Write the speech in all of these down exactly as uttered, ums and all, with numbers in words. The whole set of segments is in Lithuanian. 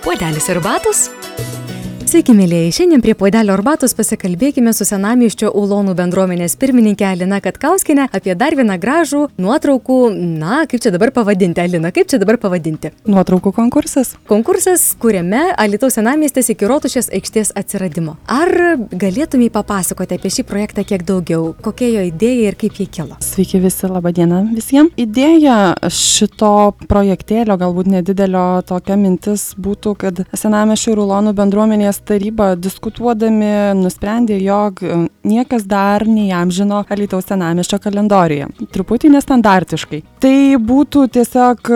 Puodelis arbatos. Sveiki, mėlėjai. Šiandien prie puodelio arbatos pasikalbėkime su senamiesčio Ulonų bendruomenės pirmininkė Alina Katkauskienė apie dar vieną gražų nuotraukų, na, kaip čia dabar pavadinti, Alina, kaip čia dabar pavadinti? Nuotraukų konkursas. Konkursas, kuriame Alytaus senamiestis iki Rotušės aikštės atsiradimo. Ar galėtumai papasakoti apie šį projektą kiek daugiau? Kokia jo idėja ir kaip jie kilo? Sveiki visi, laba diena visiems. Idėja šito projektėlio, galbūt nedidelio tokia mintis būtų, kad senamiesčio ir Ulonų bendruomenės taryba diskutuodami nusprendė, jog niekas dar neįamžino Alytaus senamiesčio kalendoriuje. Truputį nestandartiškai. Tai būtų tiesiog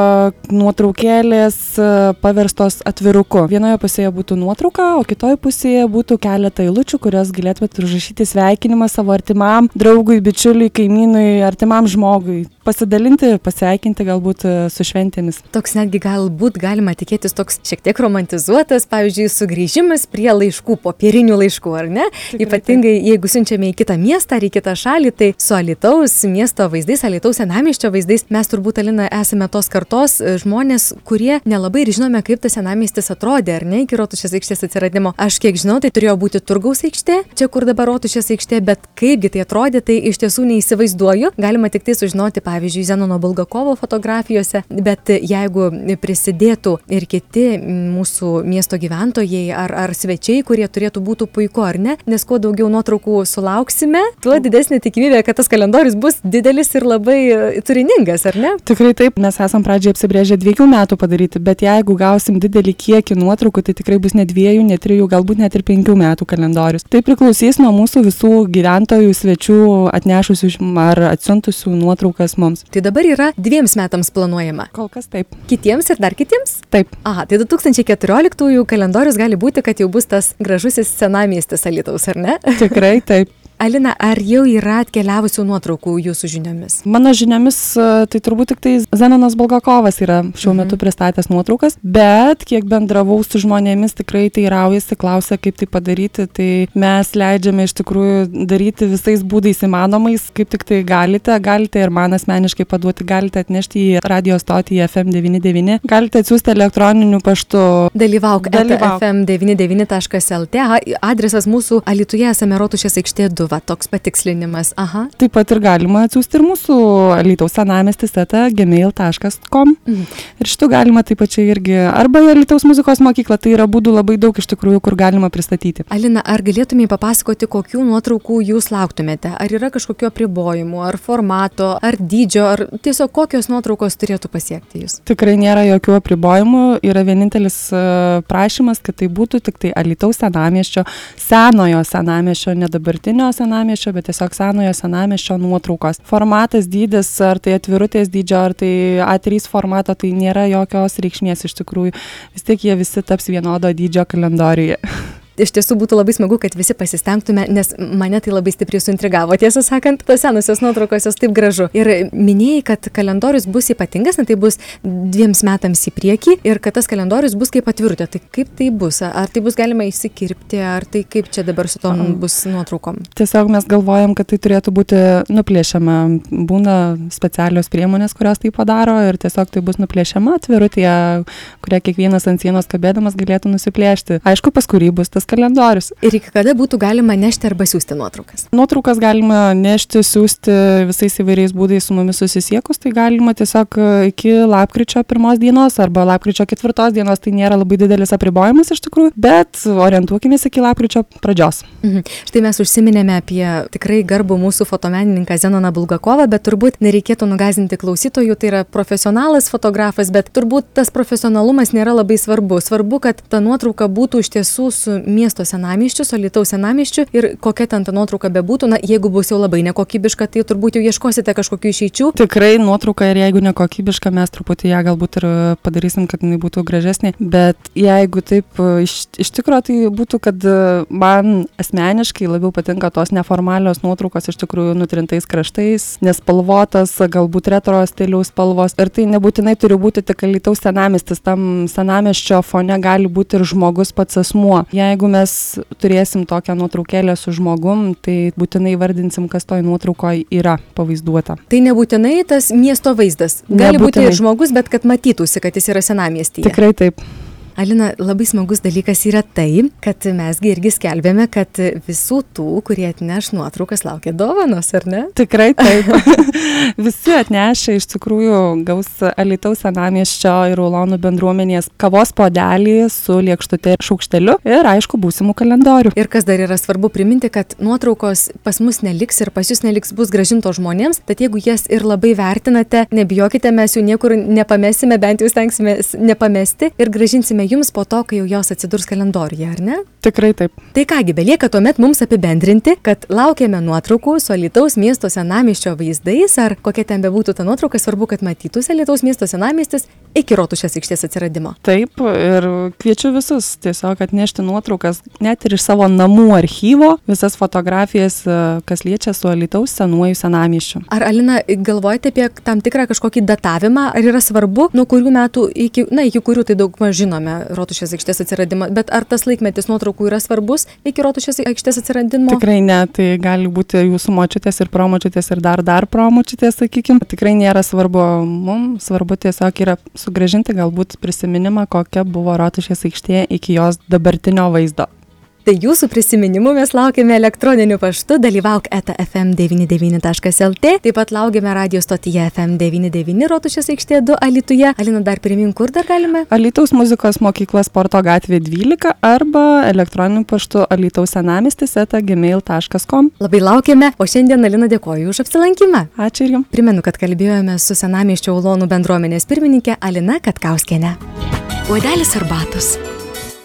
nuotraukėlės paverstos atviruku. Vienoje pusėje būtų nuotrauka, o kitoje pusėje būtų keletą eilučių, kurios galėtumėte užrašyti sveikinimą savo artimam draugui, bičiuliui, kaimynui, artimam žmogui. Pasidalinti, pasveikinti galbūt su šventėmis. Toks netgi galbūt galima tikėtis toks šiek tiek romantizuotas, pavyzdžiui, sugrįžimas prie laiškų, popierinių laiškų, ar ne? Tikrai, ypatingai, taip. Jeigu siunčiame į kitą miestą ar į kitą šalį, tai su Alytaus miesto vaizdais, Alytaus senamiesčio vaizdais, mes turbūt, Alina, esame tos kartos žmonės, kurie nelabai ir žinome, kaip tas senamiestis atrodė, ar ne, iki Rotušės aikštės atsiradimo. Aš kiek žinau, tai turėjo būti Turgaus aikštė, čia kur dabar Rotušės aikštė, bet kaipgi tai atrodė, tai iš tiesų neįsivaizduoju. Galima tik tai sužinoti, pavyzdžiui, Zenono Bulgakovo fotografijose, bet jeigu prisidėtų ir kiti mūsų miesto gyventojai ar, ar svečiai, kurie turėtų būti puiku, ar ne, nes kuo daugiau nuotraukų sulauksime, tuo didesnė tikimybė, kad tas kalendorius bus didelis ir labai turiningas, ar ne? Tikrai taip, mes esam pradžiai apsibrėžę dviejų metų padaryti, bet jeigu gausim didelį kiekį nuotraukų, tai tikrai bus ne dviejų, ne trijų, galbūt net ir penkių metų kalendorius. Tai priklausys nuo mūsų visų gyventojų, svečių atnešusių ar atsiuntusių nuotraukas mums. Tai dabar yra dviems metams planuojama. Kol kas taip. Kitiems ir dar kitiems? Taip. Aha, tai du tūkstančiai keturioliktųjų kalendorius gali būti, kad jau bus tas gražusis senamiestis Alytaus, ar ne? Tikrai taip. Alina, ar jau yra atkeliavusių nuotraukų jūsų žiniomis? Mano žiniomis, tai turbūt tik tai Zenonas Bulgakovas yra šiuo metu mhm. pristatęs nuotraukas, bet kiek bendravau su žmonėmis, tikrai tai raujasi, klausia, kaip tai padaryti, tai mes leidžiame iš tikrųjų daryti visais būdais įmanomais, kaip tik tai galite, galite ir man asmeniškai paduoti, galite atnešti į radio stotį F M devyni devyni, galite atsiųsti elektroniniu paštu. Dalyvauk, Dalyvauk. F M devyni devyni taškas L T, adresas mūsų Alytuje esame Rotušės aikštė du. Va, toks patikslinimas. Aha. Taip pat ir galima atsiųsti ir mūsų Alytaus senamiestis eta gmail taškas com. Mhm. Ir šitų galima taip pačiai irgi, arba Alytaus muzikos mokykla, tai yra būdų labai daug iš tikrųjų, kur galima pristatyti. Alina, ar galėtumai papasakoti, kokių nuotraukų jūs lauktumėte? Ar yra kažkokių apribojimų, ar formato, ar dydžio, ar tiesiog kokios nuotraukos turėtų pasiekti jūs? Tikrai nėra jokių apribojimų, yra vienintelis prašymas, kad tai būtų tik tai Alytaus senamiesčio, senojo senamiesčio, ne dabartinio senamiesčio, bet tiesiog senojo senamiesčio nuotraukos. Formatas, dydis, ar tai atvirutės dydžio, ar tai A trys formato, tai nėra jokios reikšmės iš tikrųjų. Vis tiek jie visi taps vienodo dydžio kalendoriuje. Iš tiesų būtų labai smagu, kad visi pasistengtume, nes mane tai labai stipriai suintrigavo. Tiesą sakant, tos senosios nuotraukos jos taip gražu. Ir minėjai, kad kalendorius bus ypatingas, na tai bus dviems metams į priekį ir kad tas kalendorius bus kaip atvirutė. Tai kaip tai bus? Ar tai bus galima įsikirpti, ar tai kaip čia dabar su tom bus nuotraukom? Tiesiog mes galvojam, kad tai turėtų būti nuplėšiama. Būna specialios priemonės, kurios tai padaro ir tiesiog tai bus nuplėšiama atvirutė, kurią kiekvienas ant sienos kabėdamas galėtų nusiplėšti. Aišku, paskui bus tas kalendorius. Ir iki kada būtų galima nešti arba siūsti nuotraukas? Nuotraukas galima nešti, siūsti visais įvairiais būdais su mumis susisiekus, tai galima tiesiog iki lapkričio pirmos dienos arba lapkričio ketvirtos dienos, tai nėra labai didelis apribojimas iš tikrųjų, bet orientuokimės iki lapkričio pradžios. Mhm. Štai mes užsiminėme apie tikrai garbų mūsų fotomenininką Zenoną Bulgakovą, bet turbūt nereikėtų nugąsdinti klausytojų, tai yra profesionalas fotografas, bet turbūt tas profesionalumas nėra labai svarbu. Svarbu, kad ta nuotrauka būtų iš tiesų su miesto senamiesčiu, su Alytaus senamiesčiu ir kokia ten ta nuotrauka bebūtų, na, jeigu bus jau labai nekokybiška, tai turbūt jau ieškosite kažkokių išeičių. Tikrai nuotrauka ir jeigu nekokybiška, mes truputį ją galbūt ir padarysim, kad jinai būtų gražesnė, bet jeigu taip iš, iš tikrųjų tai būtų, kad man asmeniškai labiau patinka tos neformalios nuotraukos iš tikrųjų nutrintais kraštais, nespalvotas, galbūt retro stiliaus spalvos ir tai nebūtinai turi būti tik Alytaus senamiestis, tam senamiesčio fone gali būti ir žmogus pats asmuo. Jeigu mes turėsim tokią nuotraukėlę su žmogum, tai būtinai vardinsim, kas toj nuotraukoje yra pavaizduota. Tai nebūtinai tas miesto vaizdas. Gali nebūtinai būti ir žmogus, bet kad matytųsi, kad jis yra senamiestyje. Tikrai taip. Alina, labai smagus dalykas yra tai, kad mesgi irgi skelbėme, kad visų tų, kurie atneš nuotraukas, laukia dovanos, ar ne? Tikrai taip. Visi atnešę iš tikrųjų gaus Alytaus senamiesčio ir Ulonų bendruomenės kavos puodelį su lėkštute ir šaukšteliu ir aišku būsimų kalendorių. Ir kas dar yra svarbu priminti, kad nuotraukos pas mus neliks ir pas jūs neliks, bus grąžintos žmonėms, tad jeigu jas ir labai vertinate, nebijokite, mes jų niekur nepamesime, bent jau stengsime nepamesti ir grąžinsime jums po to, kai jau jos atsidurs kalendoriuje, ar ne? Tikrai taip. Tai kągi, belieka tuomet mums apibendrinti, kad laukiame nuotraukų su Alytaus miesto senamiesčio vaizdais, ar kokia ten bebūtų ta nuotrauka, svarbu, kad matytųsi Alytaus miesto senamiestis iki Rotušės aikštės atsiradimo. Taip, ir kviečiu visus tiesiog atnešti nuotraukas net ir iš savo namų archyvo, visas fotografijas, kas liečia su Alytaus senuoju senamiesčiu. Ar, Alina, galvojate apie tam tikrą kažkokį datavimą, ar yra svarbu, nuo kurių metų iki, na, iki kurių tai daug maž žinome Rotušės aikštės atsiradimą, bet ar tas laikmetis nuotraukų yra svarbus iki Rotušės aikštės atsiradimo? Tikrai ne, tai gali būti jūsų močiutės ir promočiutės ir dar dar promočiutės, sakykime. Tikrai nėra svarbu, mums svarbu tiesiog yra sugrąžinti galbūt prisiminimą, kokia buvo Rotušės aikštė iki jos dabartinio vaizdo. Tai jūsų prisiminimų mes laukiame elektroniniu paštu dalyvauk eta ef em devyni devyni taškas el tė, taip pat laukiame radio stotyje ef em devyni devyni Rotušės aikštė du Alytuje. Alina, dar primink, kur dar galime? Alytaus muzikos mokykla Sporto gatvė dvylika arba elektroniniu paštu alytaus senamiestis eta gmail taškas com. Labai laukiame, o šiandien, Alina, dėkoju už apsilankymą. Ačiū ir jums. Primenu, kad kalbėjome su senamiesčio Ulonų bendruomenės pirmininkė Alina Katkauskienė. Puodelis arbatos.